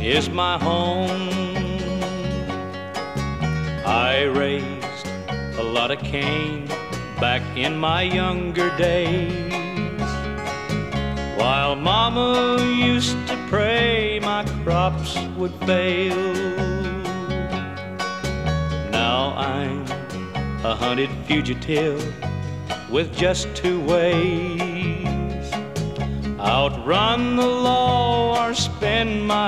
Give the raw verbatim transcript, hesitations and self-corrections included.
is my home. I raised a lot of cane back in my younger days, while Mama used to pray my crops would fail. Now I'm a hunted fugitive with just two ways: outrun the law or spend my